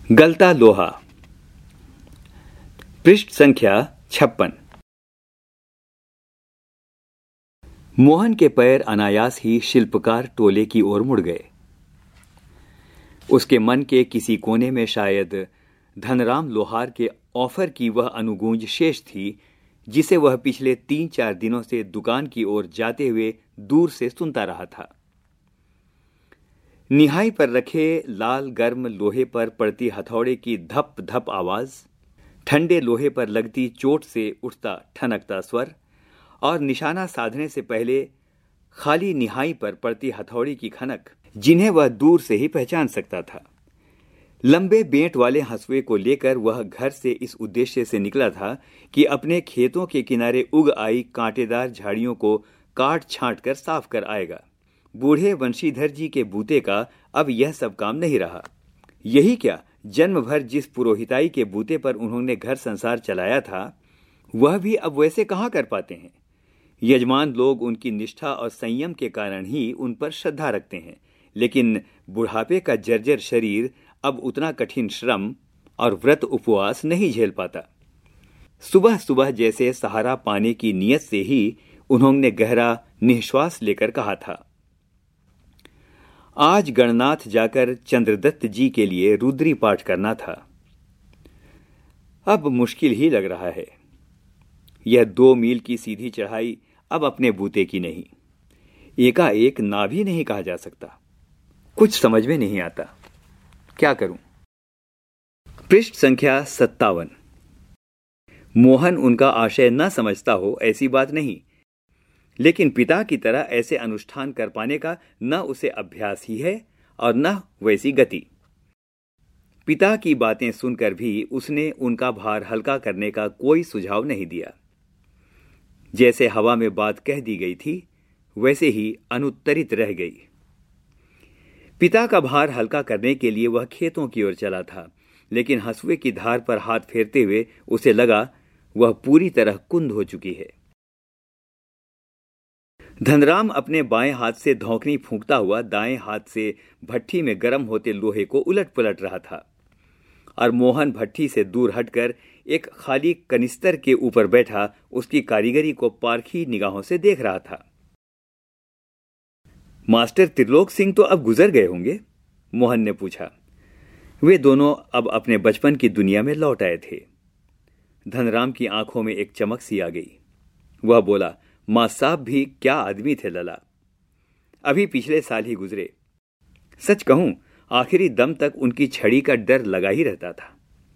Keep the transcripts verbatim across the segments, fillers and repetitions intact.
गलता लोहा। पृष्ठ संख्या छप्पन। मोहन के पैर अनायास ही शिल्पकार टोले की ओर मुड़ गए। उसके मन के किसी कोने में शायद धनराम लोहार के ऑफर की वह अनुगूंज शेष थी जिसे वह पिछले तीन चार दिनों से दुकान की ओर जाते हुए दूर से सुनता रहा था। निहाई पर रखे लाल गर्म लोहे पर पड़ती हथौड़े की धप धप आवाज, ठंडे लोहे पर लगती चोट से उठता ठनकता स्वर और निशाना साधने से पहले खाली निहाई पर पड़ती हथौड़ी की खनक, जिन्हें वह दूर से ही पहचान सकता था। लंबे बेंट वाले हंसुए को लेकर वह घर से इस उद्देश्य से निकला था कि अपने खेतों के किनारे उग आई कांटेदार झाड़ियों को काट छांट कर साफ कर आएगा। बूढ़े वंशीधर जी के बूते का अब यह सब काम नहीं रहा। यही क्या, जन्म भर जिस पुरोहिताई के बूते पर उन्होंने घर संसार चलाया था वह भी अब वैसे कहां कर पाते हैं। यजमान लोग उनकी निष्ठा और संयम के कारण ही उन पर श्रद्धा रखते हैं, लेकिन बुढ़ापे का जर्जर शरीर अब उतना कठिन श्रम और व्रत उपवास नहीं झेल पाता। सुबह सुबह जैसे सहारा पाने की नियत से ही उन्होंने गहरा निश्वास लेकर कहा था, आज गणनाथ जाकर चंद्रदत्त जी के लिए रुद्री पाठ करना था। अब मुश्किल ही लग रहा है। यह दो मील की सीधी चढ़ाई अब अपने बूते की नहीं। एकाएक ना भी नहीं कहा जा सकता। कुछ समझ में नहीं आता, क्या करूं। पृष्ठ संख्या सत्तावन। मोहन उनका आशय न समझता हो ऐसी बात नहीं, लेकिन पिता की तरह ऐसे अनुष्ठान कर पाने का न उसे अभ्यास ही है और न वैसी गति। पिता की बातें सुनकर भी उसने उनका भार हल्का करने का कोई सुझाव नहीं दिया। जैसे हवा में बात कह दी गई थी वैसे ही अनुत्तरित रह गई। पिता का भार हल्का करने के लिए वह खेतों की ओर चला था, लेकिन हंसुए की धार पर हाथ फेरते हुए उसे लगा वह पूरी तरह कुंद हो चुकी है। धनराम अपने बाएं हाथ से धौंकनी फूंकता हुआ दाएं हाथ से भट्ठी में गर्म होते लोहे को उलट पलट रहा था और मोहन भट्ठी से दूर हटकर एक खाली कनिस्तर के ऊपर बैठा उसकी कारीगरी को पारखी निगाहों से देख रहा था। मास्टर त्रिलोक सिंह तो अब गुजर गए होंगे, मोहन ने पूछा। वे दोनों अब अपने बचपन की दुनिया में लौट आए थे। धनराम की आंखों में एक चमक सी आ गई। वह बोला, मां साहब भी क्या आदमी थे लला, अभी पिछले साल ही गुजरे। सच कहूं, आखिरी दम तक उनकी छड़ी का डर लगा ही रहता था।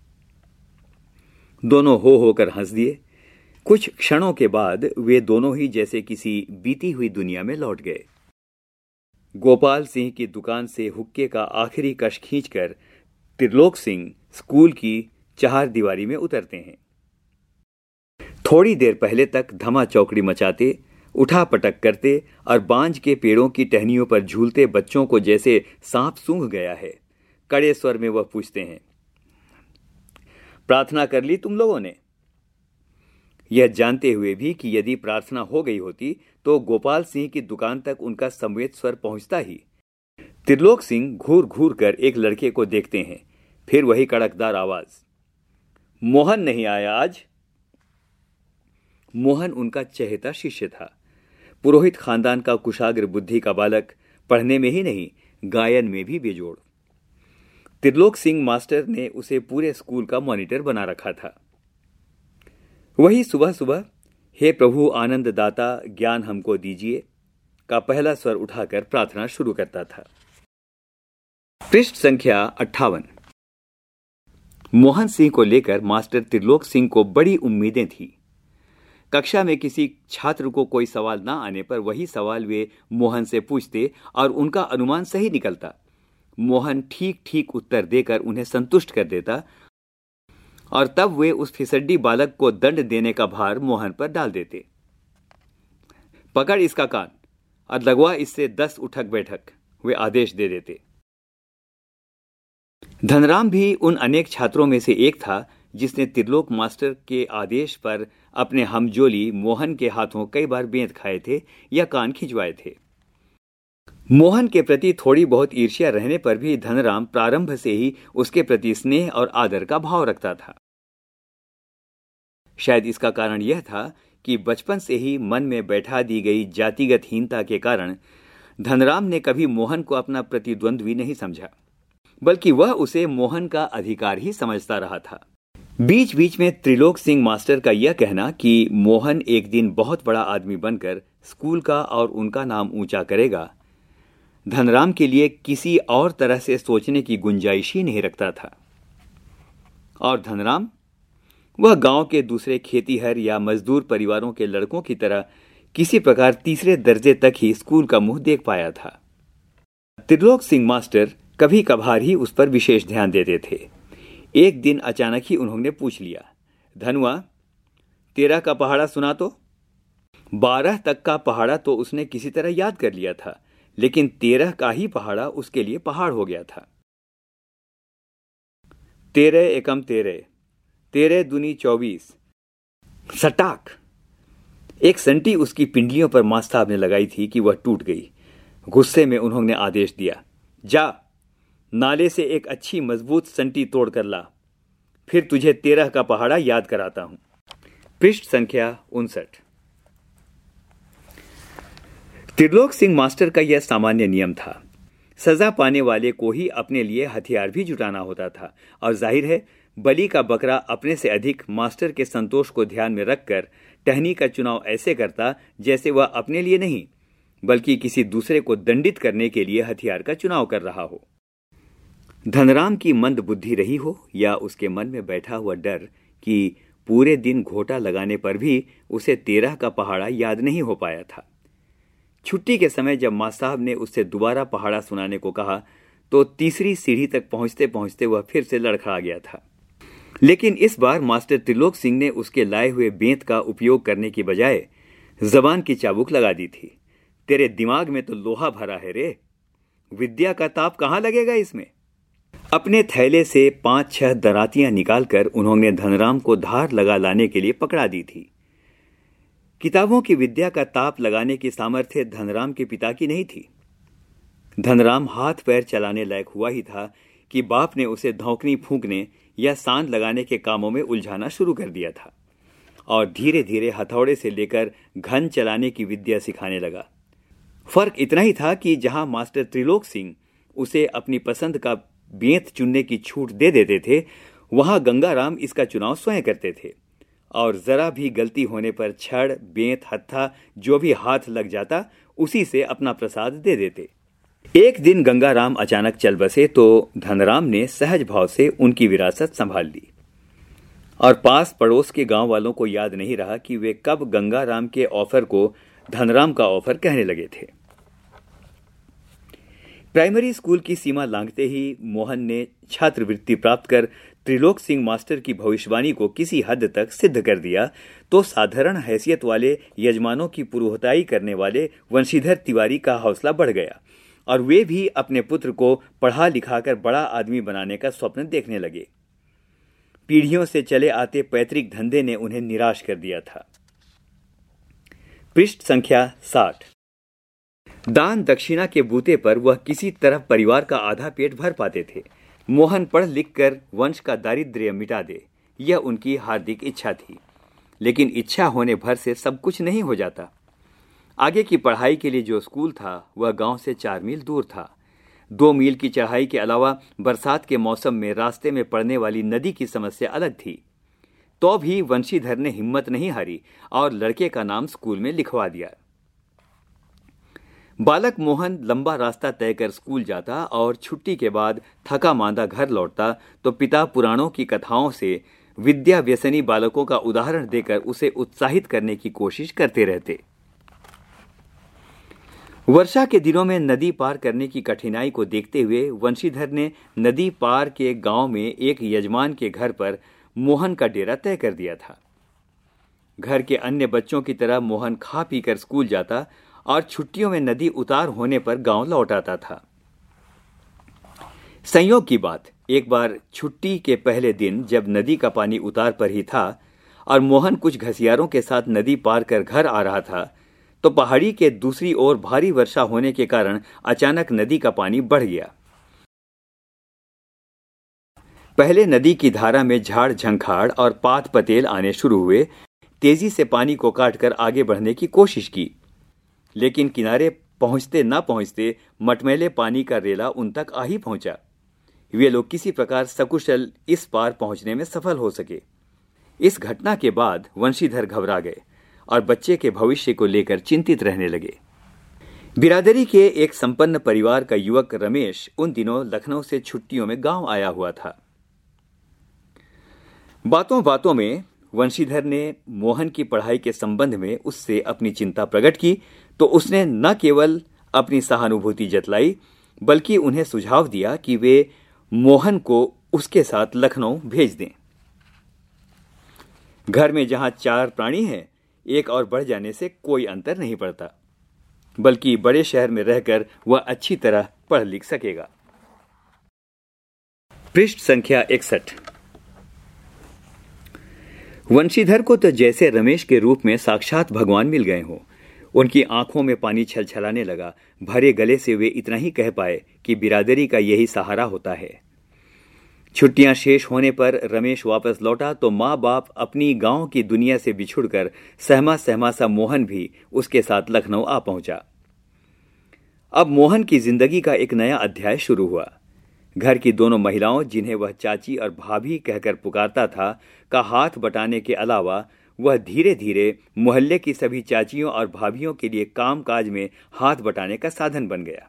दोनों हो होकर हंस दिए। कुछ क्षणों के बाद वे दोनों ही जैसे किसी बीती हुई दुनिया में लौट गए। गोपाल सिंह की दुकान से हुक्के का आखिरी कश खींचकर त्रिलोक सिंह स्कूल की चार दीवारी में उतरते हैं। थोड़ी देर पहले तक धमा चौकड़ी मचाते, उठा पटक करते और बांज के पेड़ों की टहनियों पर झूलते बच्चों को जैसे सांप सूंघ गया है, कड़े स्वर में वह पूछते हैं, प्रार्थना कर ली तुम लोगों ने? यह जानते हुए भी कि यदि प्रार्थना हो गई होती तो गोपाल सिंह की दुकान तक उनका संवेद स्वर पहुंचता ही। त्रिलोक सिंह घूर घूर कर एक लड़के को देखते हैं, फिर वही कड़कदार आवाज, मोहन नहीं आया आज? मोहन उनका चहेता शिष्य था, पुरोहित खानदान का कुशाग्र बुद्धि का बालक, पढ़ने में ही नहीं गायन में भी बेजोड़। त्रिलोक सिंह मास्टर ने उसे पूरे स्कूल का मॉनिटर बना रखा था। वही सुबह सुबह हे प्रभु आनंद दाता ज्ञान हमको दीजिए का पहला स्वर उठाकर प्रार्थना शुरू करता था। पृष्ठ संख्या अट्ठावन। मोहन सिंह को लेकर मास्टर त्रिलोक सिंह को बड़ी उम्मीदें थी। कक्षा में किसी छात्र को कोई सवाल ना आने पर वही सवाल वे मोहन से पूछते और उनका अनुमान सही निकलता। मोहन ठीक ठीक उत्तर देकर उन्हें संतुष्ट कर देता और तब वे उस फिसड्डी बालक को दंड देने का भार मोहन पर डाल देते। पकड़ इसका कान और लगवा इससे दस उठक बैठक, वे आदेश दे देते। धनराम भी उन अनेक छात्रों में से एक था जिसने त्रिलोक मास्टर के आदेश पर अपने हमजोली मोहन के हाथों कई बार बेंत खाए थे या कान खिंचवाए थे। मोहन के प्रति थोड़ी बहुत ईर्ष्या रहने पर भी धनराम प्रारंभ से ही उसके प्रति स्नेह और आदर का भाव रखता था। शायद इसका कारण यह था कि बचपन से ही मन में बैठा दी गई जातिगत हीनता के कारण धनराम ने कभी मोहन को अपना प्रतिद्वंद्वी नहीं समझा, बल्कि वह उसे मोहन का अधिकार ही समझता रहा था। बीच बीच में त्रिलोक सिंह मास्टर का यह कहना कि मोहन एक दिन बहुत बड़ा आदमी बनकर स्कूल का और उनका नाम ऊंचा करेगा, धनराम के लिए किसी और तरह से सोचने की गुंजाइश ही नहीं रखता था। और धनराम, वह गांव के दूसरे खेतीहर या मजदूर परिवारों के लड़कों की तरह किसी प्रकार तीसरे दर्जे तक ही स्कूल का मुंह देख पाया था। त्रिलोक सिंह मास्टर कभी कभार ही उस पर विशेष ध्यान देते थे। एक दिन अचानक ही उन्होंने पूछ लिया, धनुआ, तेरह का पहाड़ा सुना तो? बारह तक का पहाड़ा तो उसने किसी तरह याद कर लिया था, लेकिन तेरह का ही पहाड़ा उसके लिए पहाड़ हो गया था। तेरह एकम तेरह, तेरह दूनी चौबीस। सटाक! एक संटी उसकी पिंडलियों पर मास्टर साहब ने लगाई थी कि वह टूट गई। गुस्से में उन्होंने आदेश दिया, जा नाले से एक अच्छी मजबूत संटी तोड़ कर ला, फिर तुझे तेरह का पहाड़ा याद कराता हूं। पृष्ठ संख्या उनसठ। त्रिलोक सिंह मास्टर का यह सामान्य नियम था। सजा पाने वाले को ही अपने लिए हथियार भी जुटाना होता था, और जाहिर है बलि का बकरा अपने से अधिक मास्टर के संतोष को ध्यान में रखकर टहनी का चुनाव ऐसे करता जैसे वह अपने लिए नहीं, बल्कि किसी दूसरे को दंडित करने के लिए हथियार का चुनाव कर रहा हो। धनराम की मंद बुद्धि रही हो या उसके मन में बैठा हुआ डर कि पूरे दिन घोटा लगाने पर भी उसे तेरह का पहाड़ा याद नहीं हो पाया था। छुट्टी के समय जब मास्टर साहब ने उससे दोबारा पहाड़ा सुनाने को कहा तो तीसरी सीढ़ी तक पहुंचते पहुंचते वह फिर से लड़खड़ा गया था। लेकिन इस बार मास्टर त्रिलोक सिंह ने उसके लाए हुए बेंत का उपयोग करने की बजाय जबान की चाबुक लगा दी थी। तेरे दिमाग में तो लोहा भरा है रे, विद्या का ताप कहां लगेगा इसमें? अपने थैले से पांच छह दरातियां निकालकर उन्होंने धनराम को धार लगा लाने के लिए पकड़ा दी थी। किताबों की विद्या का ताप लगाने की सामर्थ्य धनराम के पिता की नहीं थी। धनराम हाथ पैर चलाने लायक हुआ ही था कि बाप ने उसे धौंकनी फूंकने या सांद लगाने के कामों में उलझाना शुरू कर दिया था, और धीरे धीरे हथौड़े से लेकर घन चलाने की विद्या सिखाने लगा। फर्क इतना ही था कि जहां मास्टर त्रिलोक सिंह उसे अपनी पसंद का बेंत चुनने की छूट दे देते थे, वहां गंगाराम इसका चुनाव स्वयं करते थे, और जरा भी गलती होने पर छड़, बेंत, हत्था जो भी हाथ लग जाता उसी से अपना प्रसाद दे देते। एक दिन गंगाराम अचानक चल बसे तो धनराम ने सहज भाव से उनकी विरासत संभाल ली, और पास पड़ोस के गांव वालों को याद नहीं रहा कि वे कब गंगाराम के ऑफर को धनराम का ऑफर कहने लगे थे। प्राइमरी स्कूल की सीमा लांघते ही मोहन ने छात्रवृत्ति प्राप्त कर त्रिलोक सिंह मास्टर की भविष्यवाणी को किसी हद तक सिद्ध कर दिया तो साधारण हैसियत वाले यजमानों की पुरोहिताई करने वाले वंशीधर तिवारी का हौसला बढ़ गया, और वे भी अपने पुत्र को पढ़ा लिखाकर बड़ा आदमी बनाने का स्वप्न देखने लगे। पीढ़ियों से चले आते पैतृक धंधे ने उन्हें निराश कर दिया था। पृष्ठ संख्या साठ। दान दक्षिणा के बूते पर वह किसी तरह परिवार का आधा पेट भर पाते थे। मोहन पढ़ लिख कर वंश का दारिद्र्य मिटा दे, यह उनकी हार्दिक इच्छा थी, लेकिन इच्छा होने भर से सब कुछ नहीं हो जाता। आगे की पढ़ाई के लिए जो स्कूल था वह गांव से चार मील दूर था। दो मील की चढ़ाई के अलावा बरसात के मौसम में रास्ते में पड़ने वाली नदी की समस्या अलग थी। तो भी वंशीधर ने हिम्मत नहीं हारी और लड़के का नाम स्कूल में लिखवा दिया। बालक मोहन लंबा रास्ता तय कर स्कूल जाता और छुट्टी के बाद थका मांदा घर लौटता तो पिता पुराणों की कथाओं से विद्या व्यसनी बालकों का उदाहरण देकर उसे उत्साहित करने की कोशिश करते रहते। वर्षा के दिनों में नदी पार करने की कठिनाई को देखते हुए वंशीधर ने नदी पार के गांव में एक यजमान के घर पर मोहन का डेरा तय कर दिया था। घर के अन्य बच्चों की तरह मोहन खा पीकर स्कूल जाता और छुट्टियों में नदी उतार होने पर गांव लौट आता था। संयोग की बात, एक बार छुट्टी के पहले दिन जब नदी का पानी उतार पर ही था और मोहन कुछ घसियारों के साथ नदी पार कर घर आ रहा था, तो पहाड़ी के दूसरी ओर भारी वर्षा होने के कारण अचानक नदी का पानी बढ़ गया। पहले नदी की धारा में झाड़ झंखाड़ और पात पतेल आने शुरू हुए। तेजी से पानी को काटकर आगे बढ़ने की कोशिश की, लेकिन किनारे पहुंचते न पहुंचते मटमैले पानी का रेला उन तक आ ही पहुंचा। वे लोग किसी प्रकार सकुशल इस पार पहुंचने में सफल हो सके। इस घटना के बाद वंशीधर घबरा गए और बच्चे के भविष्य को लेकर चिंतित रहने लगे। बिरादरी के एक संपन्न परिवार का युवक रमेश उन दिनों लखनऊ से छुट्टियों में गांव आया हुआ था। बातों बातों में वंशीधर ने मोहन की पढ़ाई के संबंध में उससे अपनी चिंता प्रकट की, तो उसने न केवल अपनी सहानुभूति जतलाई बल्कि उन्हें सुझाव दिया कि वे मोहन को उसके साथ लखनऊ भेज दें। घर में जहां चार प्राणी हैं, एक और बढ़ जाने से कोई अंतर नहीं पड़ता, बल्कि बड़े शहर में रहकर वह अच्छी तरह पढ़ लिख सकेगा। पृष्ठ संख्या इकसठ। वंशीधर को तो जैसे रमेश के रूप में साक्षात भगवान मिल गए हों। उनकी आंखों में पानी छलछलाने लगा। भरे गले से वे इतना ही कह पाए कि बिरादरी का यही सहारा होता है। छुट्टियां शेष होने पर रमेश वापस लौटा तो माँ बाप अपनी गांव की दुनिया से बिछुड़कर सहमा सहमा सा मोहन भी उसके साथ लखनऊ आ पहुंचा। अब मोहन की जिंदगी का एक नया अध्याय शुरू हुआ। घर की दोनों महिलाओं, जिन्हें वह चाची और भाभी कहकर पुकारता था, का हाथ बटाने के अलावा वह धीरे धीरे मोहल्ले की सभी चाचियों और भाभियों के लिए काम काज में हाथ बटाने का साधन बन गया।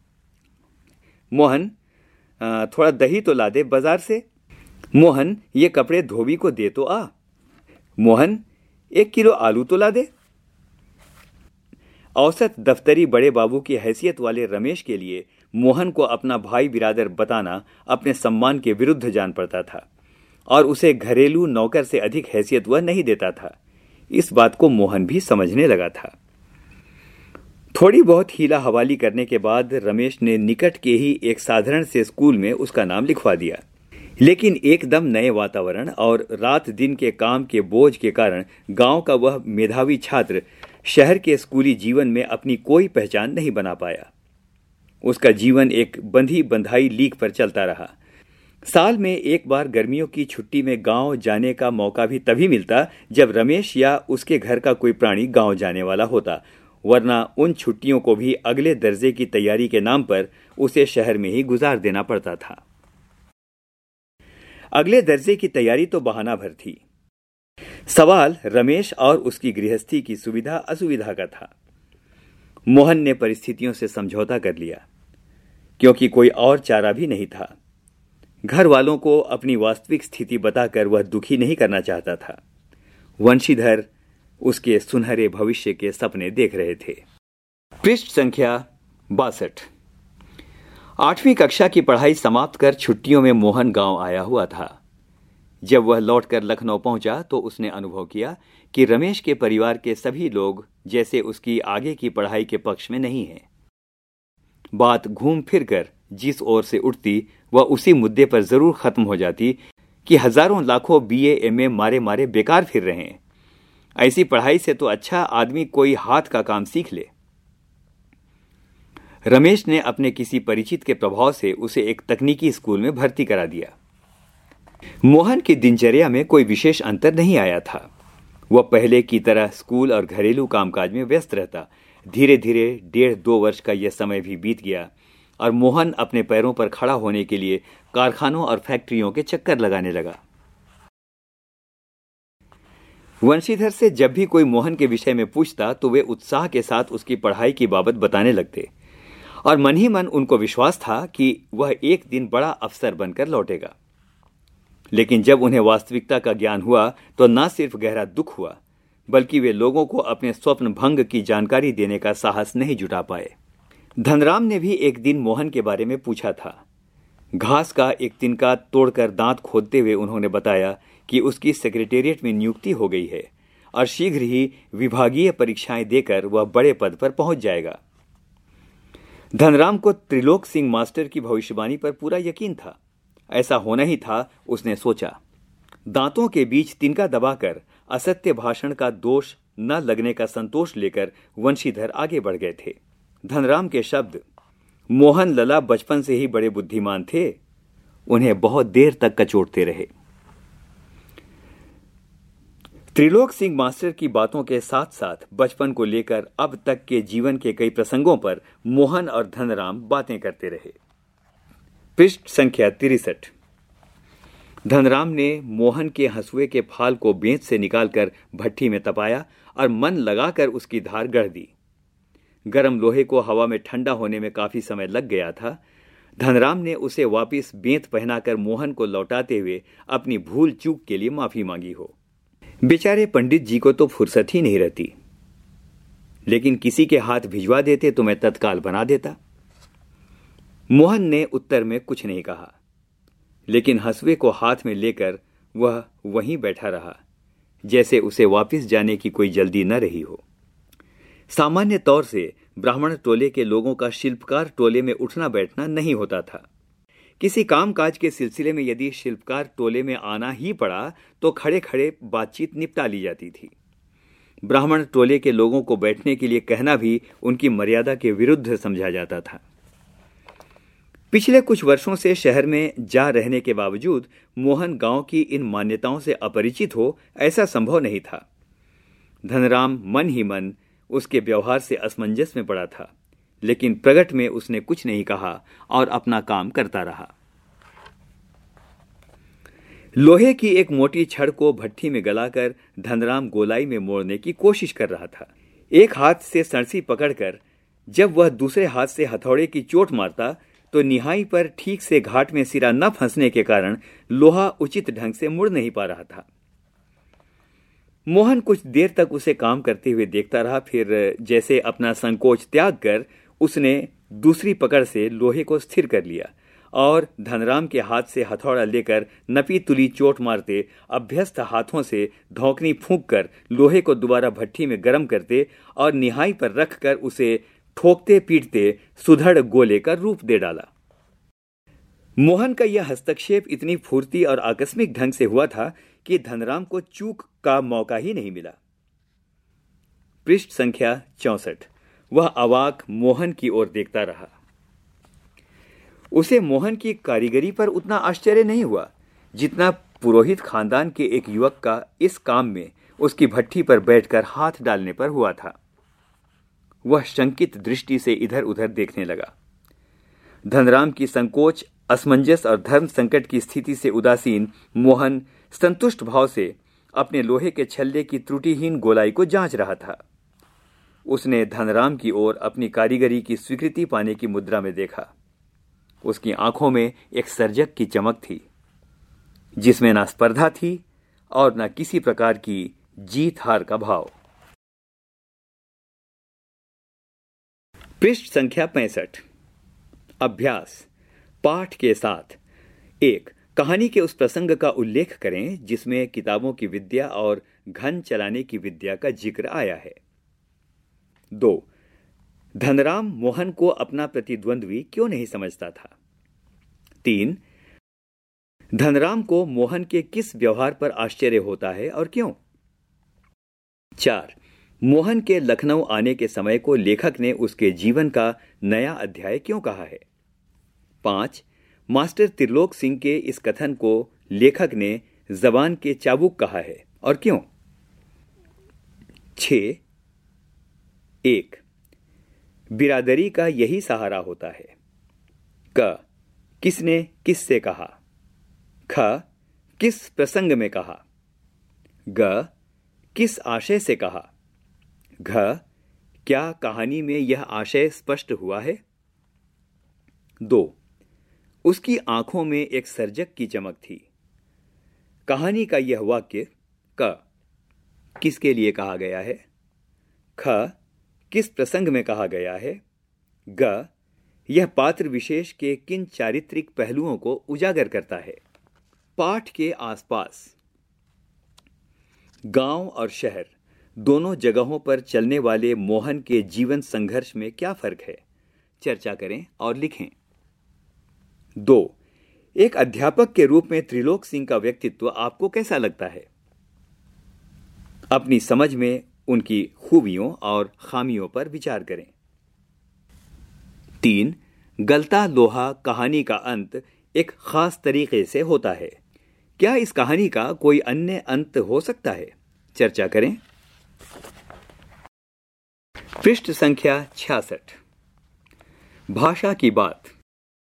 मोहन, थोड़ा दही तो ला दे बाजार से। मोहन, ये कपड़े धोबी को दे तो आ। मोहन, एक किलो आलू तो ला दे। औसत दफ्तरी बड़े बाबू की हैसियत वाले रमेश के लिए मोहन को अपना भाई बिरादर बताना अपने सम्मान के विरुद्ध जान पड़ता था और उसे घरेलू नौकर से अधिक हैसियत वह नहीं देता था। इस बात को मोहन भी समझने लगा था। थोड़ी बहुत हीला हवाली करने के बाद रमेश ने निकट के ही एक साधारण से स्कूल में उसका नाम लिखवा दिया, लेकिन एकदम नए वातावरण और रात दिन के काम के बोझ के कारण गांव का वह मेधावी छात्र शहर के स्कूली जीवन में अपनी कोई पहचान नहीं बना पाया। उसका जीवन एक बंधी बंधाई लीक पर चलता रहा। साल में एक बार गर्मियों की छुट्टी में गांव जाने का मौका भी तभी मिलता जब रमेश या उसके घर का कोई प्राणी गांव जाने वाला होता, वरना उन छुट्टियों को भी अगले दर्जे की तैयारी के नाम पर उसे शहर में ही गुजार देना पड़ता था। अगले दर्जे की तैयारी तो बहाना भर थी। सवाल रमेश और उसकी गृहस्थी की सुविधा असुविधा का था। मोहन ने परिस्थितियों से समझौता कर लिया, क्योंकि कोई और चारा भी नहीं था। घर वालों को अपनी वास्तविक स्थिति बताकर वह दुखी नहीं करना चाहता था। वंशीधर उसके सुनहरे भविष्य के सपने देख रहे थे। पृष्ठ संख्या बासठ। आठवीं कक्षा की पढ़ाई समाप्त कर छुट्टियों में मोहन गांव आया हुआ था। जब वह लौटकर लखनऊ पहुंचा तो उसने अनुभव किया कि रमेश के परिवार के सभी लोग जैसे उसकी आगे की पढ़ाई के पक्ष में नहीं हैं। बात घूम फिर कर जिस ओर से उठती वह उसी मुद्दे पर जरूर खत्म हो जाती कि हजारों लाखों बीए एमए मारे मारे बेकार फिर रहे हैं। ऐसी पढ़ाई से तो अच्छा आदमी कोई हाथ का काम सीख ले। रमेश ने अपने किसी परिचित के प्रभाव से उसे एक तकनीकी स्कूल में भर्ती करा दिया। मोहन की दिनचर्या में कोई विशेष अंतर नहीं आया था। वह पहले की तरह स्कूल और घरेलू कामकाज में व्यस्त रहता। धीरे धीरे डेढ़ दो वर्ष का यह समय भी बीत गया और मोहन अपने पैरों पर खड़ा होने के लिए कारखानों और फैक्ट्रियों के चक्कर लगाने लगा। वंशीधर से जब भी कोई मोहन के विषय में पूछता तो वे उत्साह के साथ उसकी पढ़ाई की बाबत बताने लगते और मन ही मन उनको विश्वास था कि वह एक दिन बड़ा अफसर बनकर लौटेगा। लेकिन जब उन्हें वास्तविकता का ज्ञान हुआ तो न सिर्फ गहरा दुख हुआ, बल्कि वे लोगों को अपने स्वप्न भंग की जानकारी देने का साहस नहीं जुटा पाए। धनराम ने भी एक दिन मोहन के बारे में पूछा था। घास का एक तिनका तोड़कर दांत खोदते हुए उन्होंने बताया कि उसकी सेक्रेटेरिएट में नियुक्ति हो गई है और शीघ्र ही विभागीय परीक्षाएं देकर वह बड़े पद पर पहुंच जाएगा। धनराम को त्रिलोक सिंह मास्टर की भविष्यवाणी पर पूरा यकीन था। ऐसा होना ही था, उसने सोचा। दांतों के बीच तिनका दबाकर असत्य भाषण का दोष न लगने का संतोष लेकर वंशीधर आगे बढ़ गए थे। धनराम के शब्द, मोहन लला बचपन से ही बड़े बुद्धिमान थे, उन्हें बहुत देर तक कचोटते रहे। त्रिलोक सिंह मास्टर की बातों के साथ साथ बचपन को लेकर अब तक के जीवन के कई प्रसंगों पर मोहन और धनराम बातें करते रहे। पृष्ठ संख्या तिरसठ। धनराम ने मोहन के हंसुए के फाल को बेंच से निकालकर भट्ठी में तपाया और मन लगाकर उसकी धार गढ़ दी। गर्म लोहे को हवा में ठंडा होने में काफी समय लग गया था। धनराम ने उसे वापस बेंत पहनाकर मोहन को लौटाते हुए अपनी भूल चूक के लिए माफी मांगी हो। बेचारे पंडित जी को तो फुर्सत ही नहीं रहती, लेकिन किसी के हाथ भिजवा देते तो मैं तत्काल बना देता। मोहन ने उत्तर में कुछ नहीं कहा, लेकिन हंसुए को हाथ में लेकर वह वहीं बैठा रहा, जैसे उसे वापस जाने की कोई जल्दी न रही हो। सामान्य तौर से ब्राह्मण टोले के लोगों का शिल्पकार टोले में उठना बैठना नहीं होता था। किसी कामकाज के सिलसिले में यदि शिल्पकार टोले में आना ही पड़ा तो खड़े खड़े बातचीत निपटा ली जाती थी। ब्राह्मण टोले के लोगों को बैठने के लिए कहना भी उनकी मर्यादा के विरुद्ध समझा जाता था। पिछले कुछ वर्षों से शहर में जा रहने के बावजूद मोहन गांव की इन मान्यताओं से अपरिचित हो, ऐसा संभव नहीं था। धनराम मन ही मन उसके व्यवहार से असमंजस में पड़ा था, लेकिन प्रगट में उसने कुछ नहीं कहा और अपना काम करता रहा। लोहे की एक मोटी छड़ को भट्ठी में गलाकर धनराम गोलाई में मोड़ने की कोशिश कर रहा था। एक हाथ से सरसी पकड़कर जब वह दूसरे हाथ से हथौड़े की चोट मारता तो निहाई पर ठीक से घाट में सिरा न फंसने के कारण लोहा उचित ढंग से मुड़ नहीं पा रहा था। मोहन कुछ देर तक उसे काम करते हुए देखता रहा। फिर जैसे अपना संकोच त्याग कर उसने दूसरी पकड़ से लोहे को स्थिर कर लिया और धनराम के हाथ से हथौड़ा लेकर नपी तुली चोट मारते अभ्यस्त हाथों से धौंकनी फूंक कर लोहे को दोबारा भट्ठी में गर्म करते और निहाई पर रखकर उसे ठोकते पीटते सुधड़ गोले का रूप दे डाला। मोहन का यह हस्तक्षेप इतनी फुर्ती और आकस्मिक ढंग से हुआ था कि धनराम को चूक का मौका ही नहीं मिला। पृष्ठ संख्या चौसठ। वह अवाक मोहन की ओर देखता रहा। उसे मोहन की कारीगरी पर उतना आश्चर्य नहीं हुआ जितना पुरोहित खानदान के एक युवक का इस काम में उसकी भट्ठी पर बैठकर हाथ डालने पर हुआ था। वह शंकित दृष्टि से इधर उधर देखने लगा। धनराम की संकोच, असमंजस और धर्म संकट की स्थिति से उदासीन मोहन संतुष्ट भाव से अपने लोहे के छल्ले की त्रुटिहीन गोलाई को जांच रहा था। उसने धनराम की ओर अपनी कारीगरी की स्वीकृति पाने की मुद्रा में देखा। उसकी आंखों में एक सर्जक की चमक थी, जिसमें ना स्पर्धा थी और न किसी प्रकार की जीत हार का भाव। पृष्ठ संख्या पैंसठ। अभ्यास। पाठ के साथ एक कहानी के उस प्रसंग का उल्लेख करें जिसमें किताबों की विद्या और घन चलाने की विद्या का जिक्र आया है। दो धनराम मोहन को अपना प्रतिद्वंद्वी क्यों नहीं समझता था। तीन धनराम को मोहन के किस व्यवहार पर आश्चर्य होता है और क्यों। चार मोहन के लखनऊ आने के समय को लेखक ने उसके जीवन का नया अध्याय क्यों कहा है। पांच मास्टर त्रिलोक सिंह के इस कथन को लेखक ने जबान के चाबुक कहा है और क्यों। छह एक बिरादरी का यही सहारा होता है। क किसने किससे कहा। ख किस प्रसंग में कहा। ग किस आशय से कहा। घ क्या कहानी में यह आशय स्पष्ट हुआ है। दो उसकी आंखों में एक सर्जक की चमक थी। कहानी का यह वाक्य क किसके लिए कहा गया है। ख किस प्रसंग में कहा गया है। ग यह पात्र विशेष के किन चारित्रिक पहलुओं को उजागर करता है। पाठ के आसपास। गांव और शहर दोनों जगहों पर चलने वाले मोहन के जीवन संघर्ष में क्या फर्क है, चर्चा करें और लिखें। दो एक अध्यापक के रूप में त्रिलोक सिंह का व्यक्तित्व आपको कैसा लगता है। अपनी समझ में उनकी खूबियों और खामियों पर विचार करें। तीन, गलता लोहा कहानी का अंत एक खास तरीके से होता है। क्या इस कहानी का कोई अन्य अंत हो सकता है? चर्चा करें। पृष्ठ संख्या छियासठ। भाषा की बात।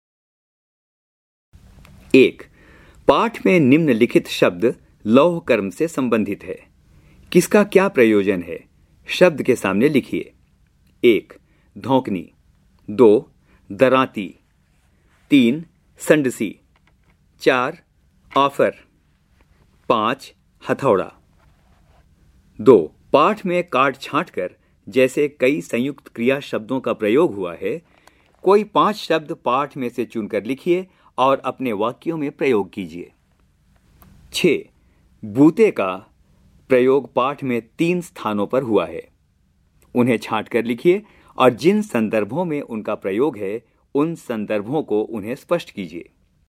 एक, पाठ में निम्नलिखित शब्द लौह कर्म से संबंधित है। किसका क्या प्रयोजन है? शब्द के सामने लिखिए। एक, धौंकनी। दो, दरांती। तीन, संडसी। चार, ऑफर। पांच, हथौड़ा। दो, पाठ में काट छांट कर जैसे कई संयुक्त क्रिया शब्दों का प्रयोग हुआ है, कोई पांच शब्द पाठ में से चुनकर लिखिए और अपने वाक्यों में प्रयोग कीजिए। छह, बूते का प्रयोग पाठ में तीन स्थानों पर हुआ है। उन्हें छांट कर लिखिए और जिन संदर्भों में उनका प्रयोग है उन संदर्भों को उन्हें स्पष्ट कीजिए।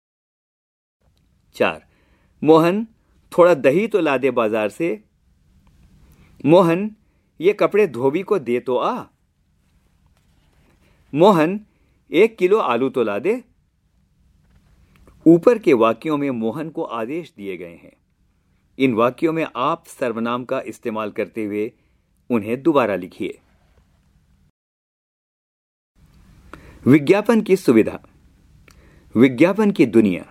चार, मोहन थोड़ा दही तो ला दे बाजार से। मोहन ये कपड़े धोबी को दे तो आ। मोहन एक किलो आलू तो ला दे। ऊपर के वाक्यों में मोहन को आदेश दिए गए हैं। इन वाक्यों में आप सर्वनाम का इस्तेमाल करते हुए उन्हें दोबारा लिखिए। विज्ञापन की सुविधा। विज्ञापन की दुनिया।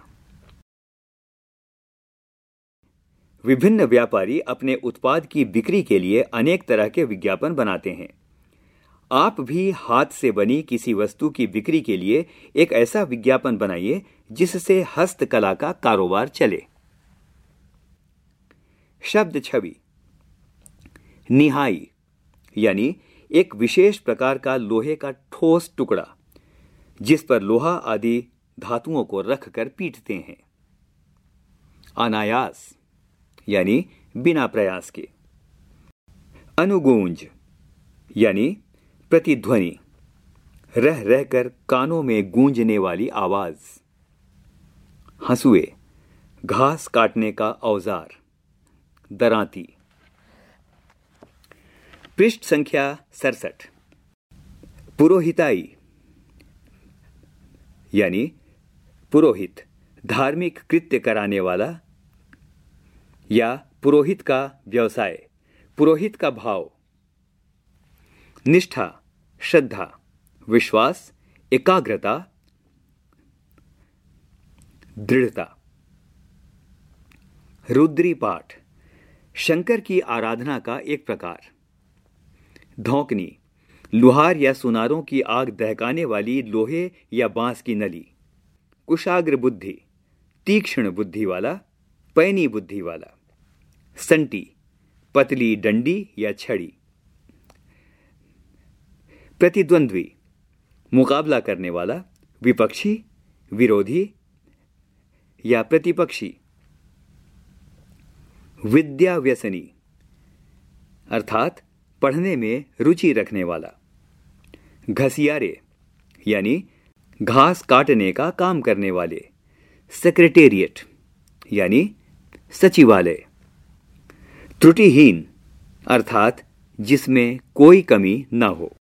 विभिन्न व्यापारी अपने उत्पाद की बिक्री के लिए अनेक तरह के विज्ञापन बनाते हैं। आप भी हाथ से बनी किसी वस्तु की बिक्री के लिए एक ऐसा विज्ञापन बनाइए जिससे हस्तकला का कारोबार चले। शब्द छवि। निहाई यानी एक विशेष प्रकार का लोहे का ठोस टुकड़ा जिस पर लोहा आदि धातुओं को रखकर पीटते हैं। अनायास यानी बिना प्रयास के। अनुगूंज यानी प्रतिध्वनि, रह रहकर कानों में गूंजने वाली आवाज। हंसुए, घास काटने का औजार। दरांती। पृष्ठ संख्या सड़सठ। पुरोहिताई यानी पुरोहित, धार्मिक कृत्य कराने वाला या पुरोहित का व्यवसाय, पुरोहित का भाव। निष्ठा, श्रद्धा, विश्वास, एकाग्रता, दृढ़ता। रुद्री पाठ, शंकर की आराधना का एक प्रकार। धौंकनी, लुहार या सुनारों की आग दहकाने वाली लोहे या बांस की नली। कुशाग्र बुद्धि, तीक्ष्ण बुद्धि वाला, पैनी बुद्धि वाला। संटी, पतली डंडी या छड़ी। प्रतिद्वंद्वी, मुकाबला करने वाला, विपक्षी, विरोधी या प्रतिपक्षी। विद्या व्यसनी अर्थात पढ़ने में रुचि रखने वाला। घसियारे यानी घास काटने का काम करने वाले। सेक्रेटेरिएट यानी सचिवालय। त्रुटिहीन अर्थात जिसमें कोई कमी न हो।